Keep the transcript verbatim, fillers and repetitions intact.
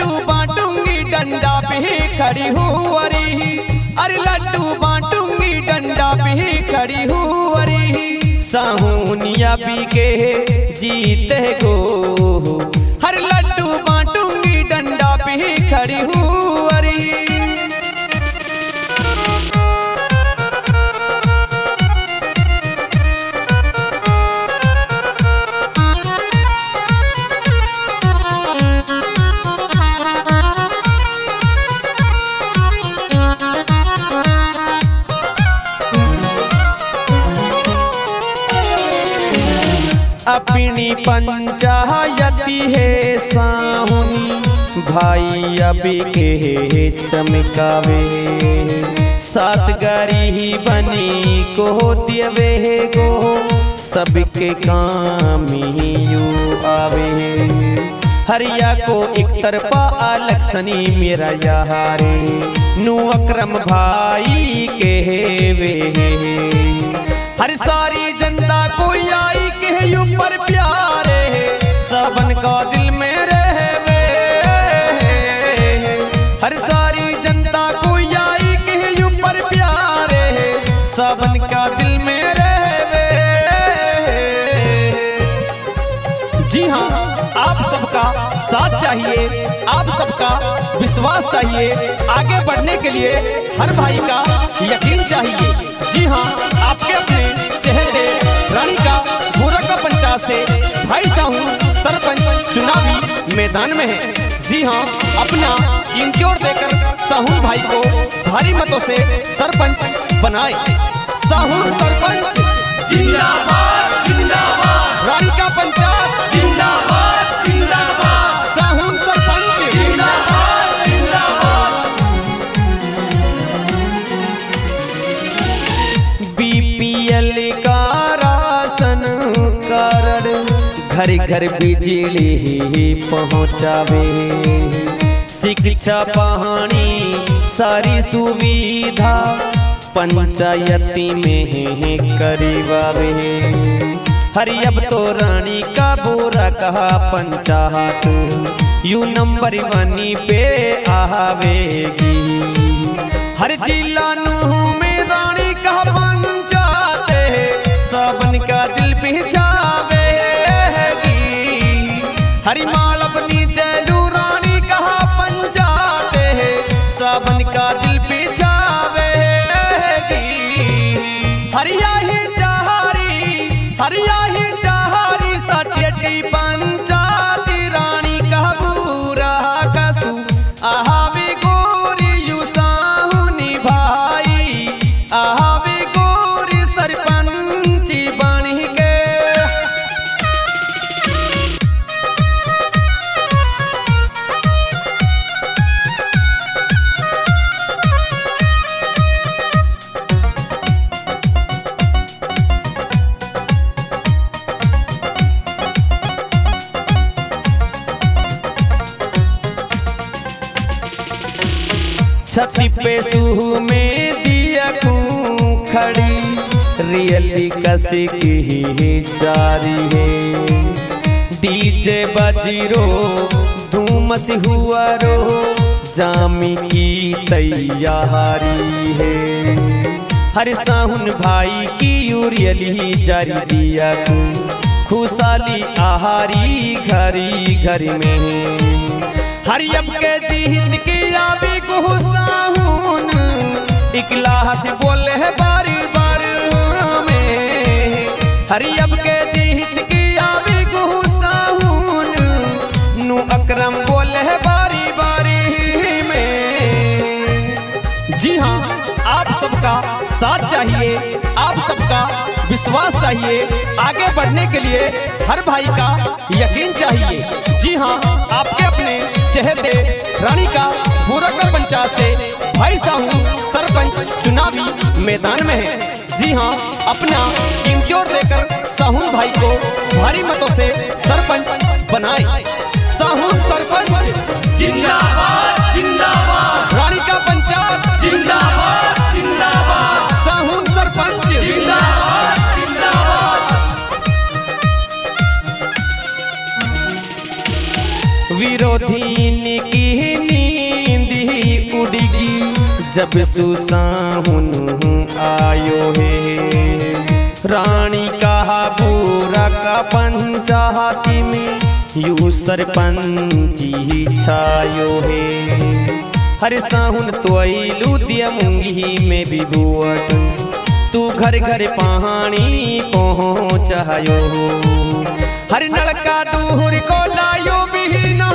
लड्डू बांटूंगी डंडा पे खड़ी हूँ अरे, अरे लड्डू बांटूंगी डंडा पे खड़ी हूँ अरे, साहुनिया पी के जीते गो, हर लड्डू बांटूंगी डंडा पे खड़ी हूँ अरे। अपनी पंचायती है साहुनी भाई अभी के चमकावे, सात गारी बनी को दियवे गो, सबके काम ही यू आवे, हरिया को एक तरफा अलक्षणी मेरा यारे, नू अक्रम भाई के वे, हर सारी जनता को आई के ऊपर प्यारे, सबन का दिल में रहवे, हर सारी जनता को आई के ऊपर प्यारे, सबन का दिल में रहवे। जी हाँ, आप सबका साथ चाहिए, आप सबका विश्वास चाहिए, आगे बढ़ने के लिए हर भाई का यकीन चाहिए। जी हाँ, आपके अपने चहेते रानी का भूरा का पंचायत से भाई साहू सरपंच चुनावी मैदान में है। जी हाँ, अपना कीमती वोट देकर साहू भाई को भारी मतों से सरपंच बनाए। साहू सरपंच जिंदाबाद जिंदाबाद, रानी का पंचायत जिंदाबाद जिंदाबाद, साहू सरपंच जिंदाबाद जिंदाबाद। बीपीएल का राशन कार्ड घर घर बिजली ही पहुँचावे, शिक्षा पानी सारी सुविधा पंचायती में करीबावे, हरि अब तो रानी का बुरा कहा पंचायत यू नंबर वनी पे आवेगी, हर जिला नूह में रानी का पंचायत सबन का दिल पहचावेगी, हरिमाल अपनी जैलू रानी का पंचायत सबन का दिल पहचावेगी, हरिया ही चाहारी हरिया ही चाहारी सटेटी पंचायत रानी का बुरा कसू आहावे गोरी यू साहुनी भाई, आहावे गोरी सरपंची बनी के। छती पे सूह में दिया खूं खड़ी, रियली कसी की ही जारी है, डीजे बजीरो धूम से हुआ रो जामी की तैयारी है, हर साहुन भाई की यूरियली जारी दिया खुशहाली आहारी घरी घर में, हर अब के जीत की आवी को साहुन इकलाह से बोले है बारी बारी में, हर अब के जीत की आवी को साहुन नू अकरम बोले है बारी बारी में। जी हाँ, आप सबका साथ चाहिए, आप सबका विश्वास चाहिए, आगे बढ़ने के लिए हर भाई का यकीन चाहिए। जी हाँ, आपके अपने चहेते रानी का भूरा का पंचायत से भाई साहू सरपंच चुनावी मैदान में है। जी हाँ, अपना कीमती वोट देकर साहू भाई को भारी मतों से सरपंच बनाए। साहू सरपंच जिंदाबाद जिंदाबाद, रानी का पंचायत जिंदाबाद जिंदाबाद, साहू सरपंच जिंदाबाद जिंदाबाद। वीर विरोधी की नींदी उड़गी जब सुसाहुन आयो है। रानी कहा बुरा का पंचायती में यू सरपंची छायो है। हरे साहुन तो आईलू दिया मुंगी में भी बुआट तू घर घर पानी पहुँचायो। हर नलका दूर को लायो बिहीना